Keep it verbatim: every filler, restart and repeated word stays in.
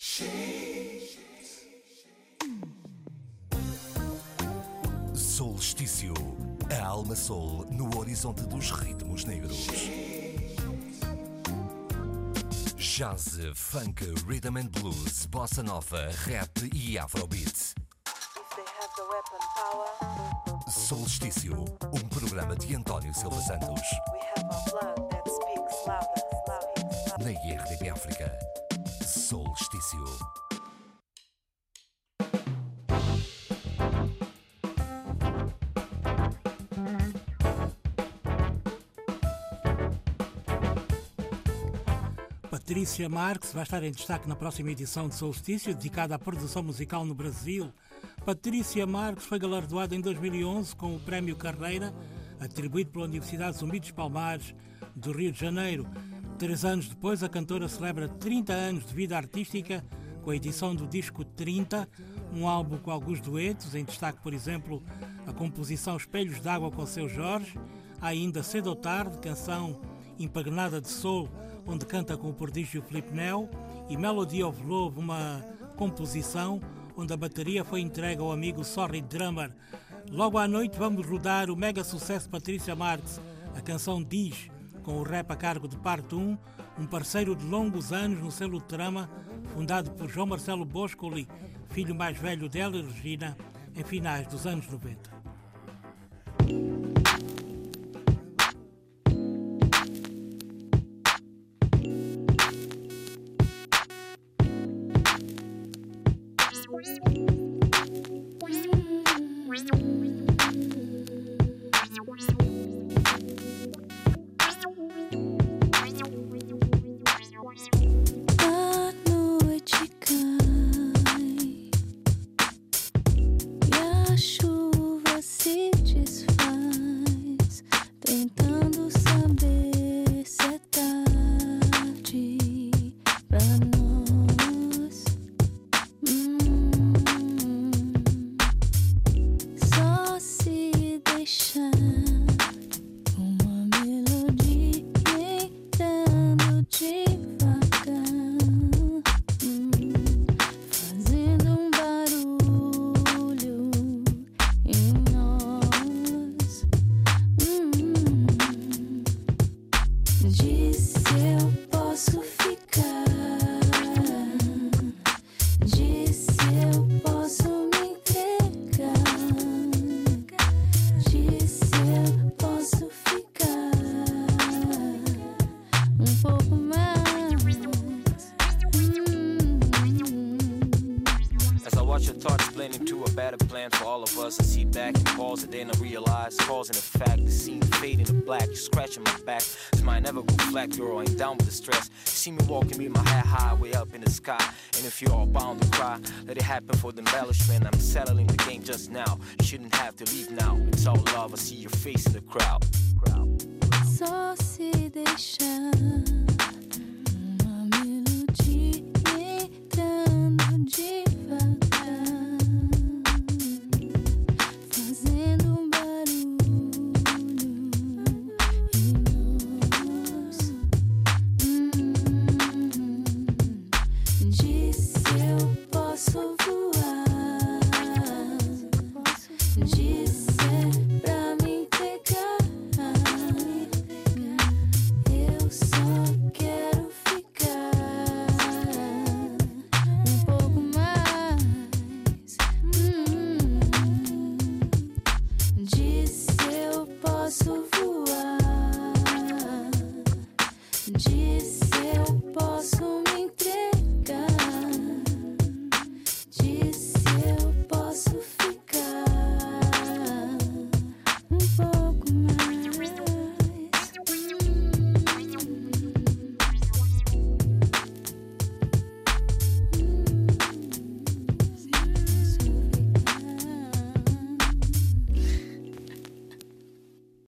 Solstício, a alma soul no horizonte dos ritmos negros. Jazz, funk, rhythm and blues, bossa nova, rap e afrobeat. Solstício, um programa de António Silva Santos. Na I R D P África. Solstício. Patrícia Marques vai estar em destaque na próxima edição de Solstício, dedicada à produção musical no Brasil. Patrícia Marques foi galardoada em dois mil e onze com o Prémio Carreira, atribuído pela Universidade Zumbi dos Palmares, do Rio de Janeiro. Três anos depois, a cantora celebra trinta anos de vida artística com a edição do disco trinta, um álbum com alguns duetos, em destaque, por exemplo, a composição Espelhos d'Água com Seu Jorge, há ainda Cedo ou Tarde, canção impregnada de soul, onde canta com o prodígio Filipe Nel, e Melody of Love, uma composição onde a bateria foi entregue ao amigo Sorry Drummer. Logo à noite vamos rodar o mega sucesso de Patrícia Marques, a canção Diz, com o rap a cargo de Parte um, um parceiro de longos anos no selo Trama, fundado por João Marcelo Boscoli, filho mais velho dela e Regina, em finais dos anos noventa. Girl, ain't down with the stress. You see me walking with my head high, way up in the sky. And if you're all bound to cry, let it happen for the embellishment. I'm settling the game just now. You shouldn't have to leave now. It's all love, I see your face in the crowd. Só se deixar uma melodia entrando devagar, fazendo um barulho em nós. Hum, diz se eu posso voar.